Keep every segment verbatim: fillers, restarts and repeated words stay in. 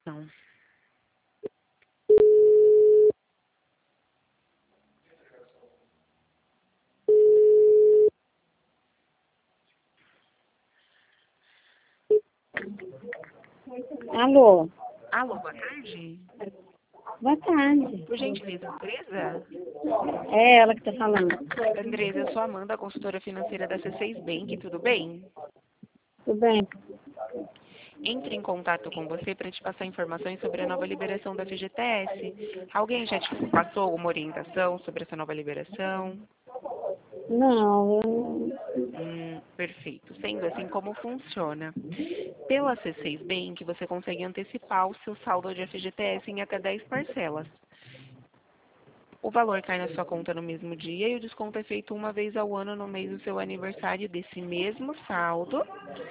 Não. Alô? Alô, boa tarde. Boa tarde. Por gentileza, Andresa? É ela que tá falando. Andresa, eu sou a Amanda, consultora financeira da C seis Bank, tudo bem? Tudo bem? Entre em contato com você para te passar informações sobre a nova liberação da F G T S. Alguém já te passou alguma orientação sobre essa nova liberação? Não, eu não... Hum, perfeito. Sendo assim, como funciona? Pela C seis Bank, você consegue antecipar o seu saldo de F G T S em até dez parcelas. O valor cai na sua conta no mesmo dia e o desconto é feito uma vez ao ano no mês do seu aniversário desse mesmo saldo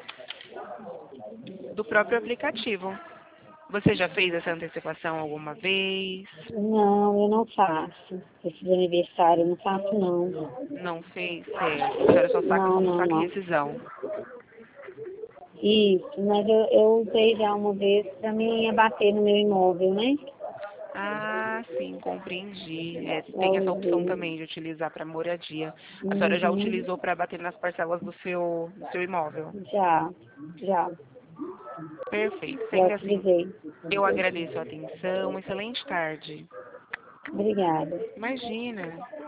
do próprio aplicativo. Você já fez essa antecipação alguma vez? Não, eu não faço. Esses aniversários, eu não faço não. Não fez? Certo. A senhora só saca Não, como não, saque não. rescisão. Isso, mas eu, eu usei já uma vez pra me abater no meu imóvel, né? Ah, sim, compreendi. É, Já tem essa opção usei. também de utilizar para moradia. A senhora já Uhum. utilizou para bater nas parcelas do seu, do seu imóvel? Já, já. Perfeito. Já Sendo assim, utilizei. eu agradeço a atenção. Excelente tarde. Obrigada. Imagina.